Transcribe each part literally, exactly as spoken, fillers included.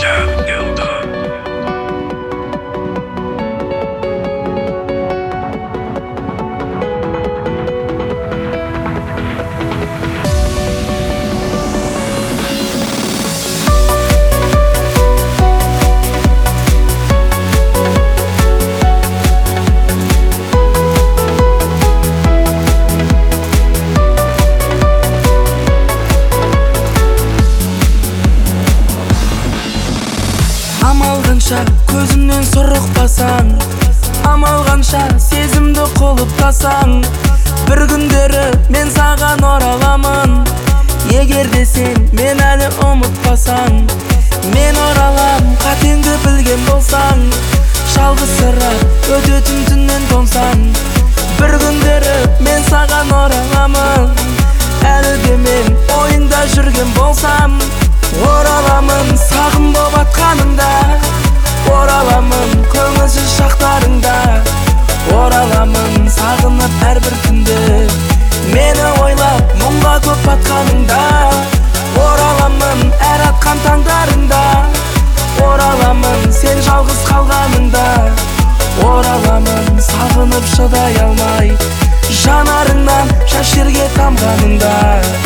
Амалғанша көзімнен сұрықпасаң, амалғанша сезімді қолыптасаң, бір күндері мен саған ораламын. Егер де сен мен әлі ұмытпасаң, мен оралам қатеңді білген болсаң. Жалғызсырап өтетін түннен тоңсаң, бір күндері мен саған ораламын. Әлі де мен ойыңда жүрген болсам, ораламын сағым боп атқаныңда, ораламын көңілсіз шақтарыңда, ораламын сағынып әрбір күнді, мені ойлап мұңға көп батқаныңда, ораламын әр атқан таңдарыңда, ораламын сен жалғыз қалғаныңда, ораламын сағынып шыдай алмай, жанарыңнан жас жерге тамғаныңда.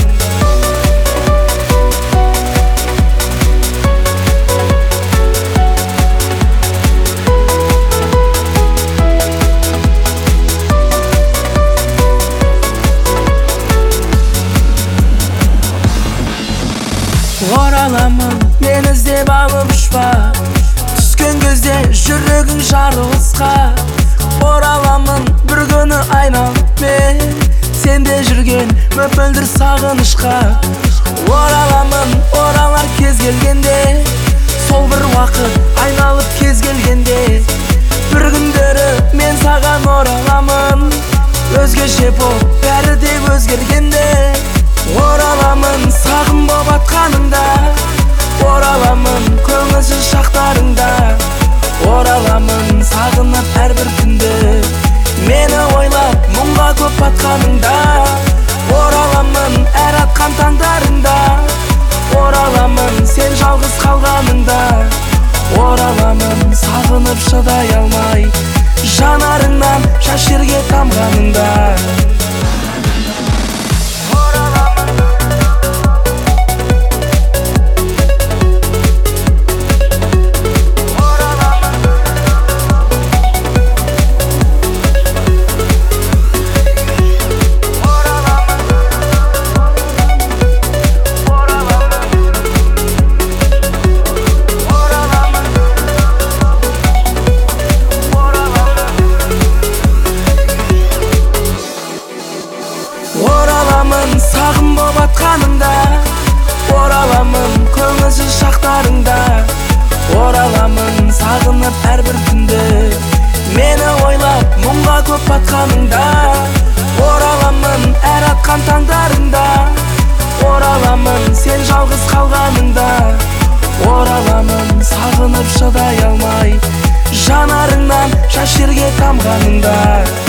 Ораламын мен іздеп алып ұшпа, түскен кезде жүрегің жарылысқа. Ораламын бір күні айналып мен сенде жүрген мөп-мөлдір сағынышқа. Ораламын оралар кез келгенде, сол бір уақыт айналып кез келгенде, бір күндері мен саған ораламын. Өзгеше боп бәрі де өзгергенде, ораламын сағым боп атқаныңда, ораламын көңілсіз шақтарыңда, ораламын сағынып әрбір күнді, мені ойлап мұңға көп батқаныңда, ораламын әр атқан таңдарыңда, ораламын сен жалғыз қалғаныңда, ораламын сағынып шыдай алмай, жанарыңнан жас жерге тамғаныңда. Ораламын сағым боп атқаныңда, ораламын көңілсіз шақтарыңда, ораламын сағынып әрбір күнді, мені ойлап мұңға көп батқаныңда, ораламын әр атқан таңдарыңда, ораламын сен жалғыз қалғаныңда, ораламын сағынып шыдай алмай, жанарыңнан жас жерге тамғаныңда.